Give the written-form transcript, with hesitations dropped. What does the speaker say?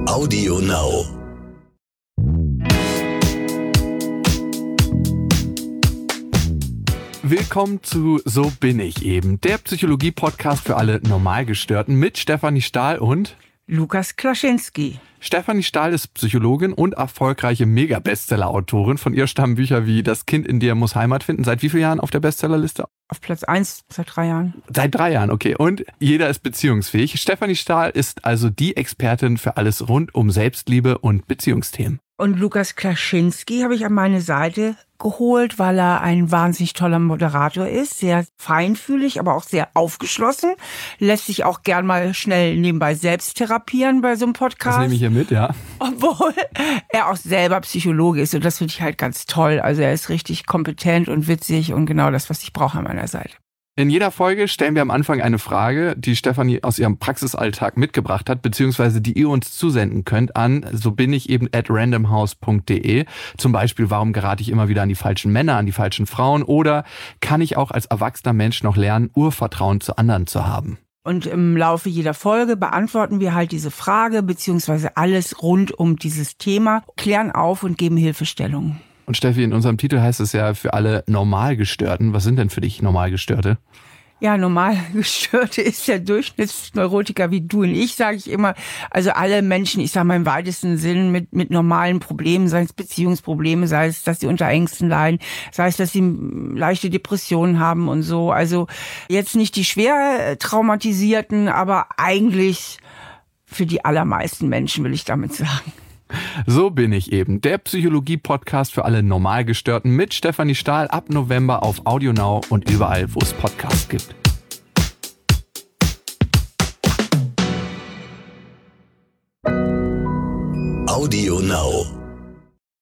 Audio Now. Willkommen zu So bin ich eben, der Psychologie-Podcast für alle Normalgestörten mit Stefanie Stahl und Lukas Klaschinski. Stefanie Stahl ist Psychologin und erfolgreiche Mega-Bestseller-Autorin. Von ihr stammen Bücher wie Das Kind in dir muss Heimat finden. Seit wie vielen Jahren auf der Bestsellerliste? Auf Platz 1 seit 3 Jahren. Seit 3 Jahren, okay. Und jeder ist beziehungsfähig. Stefanie Stahl ist also die Expertin für alles rund um Selbstliebe und Beziehungsthemen. Und Lukas Klaschinski habe ich an meine Seite geholt, weil er ein wahnsinnig toller Moderator ist, sehr feinfühlig, aber auch sehr aufgeschlossen, lässt sich auch gern mal schnell nebenbei selbst therapieren bei so einem Podcast. Das nehme ich hier mit, ja. Obwohl er auch selber Psychologe ist und das finde ich halt ganz toll. Also er ist richtig kompetent und witzig und genau das, was ich brauche an meiner Seite. In jeder Folge stellen wir am Anfang eine Frage, die Stefanie aus ihrem Praxisalltag mitgebracht hat, beziehungsweise die ihr uns zusenden könnt an sobinich@randomhouse.de. Zum Beispiel, warum gerate ich immer wieder an die falschen Männer, an die falschen Frauen? Oder kann ich auch als erwachsener Mensch noch lernen, Urvertrauen zu anderen zu haben? Und im Laufe jeder Folge beantworten wir halt diese Frage, beziehungsweise alles rund um dieses Thema, klären auf und geben Hilfestellungen. Und Steffi, in unserem Titel heißt es ja für alle Normalgestörten. Was sind denn für dich Normalgestörte? Ja, Normalgestörte ist der Durchschnittsneurotiker wie du und ich, sage ich immer. Also alle Menschen, ich sage mal im weitesten Sinn, mit normalen Problemen, sei es Beziehungsprobleme, sei es, dass sie unter Ängsten leiden, sei es, dass sie leichte Depressionen haben und so. Also jetzt nicht die schwer traumatisierten, aber eigentlich für die allermeisten Menschen, will ich damit sagen. So bin ich eben, der Psychologie-Podcast für alle Normalgestörten mit Stefanie Stahl ab November auf Audio Now und überall, wo es Podcasts gibt. Audio Now.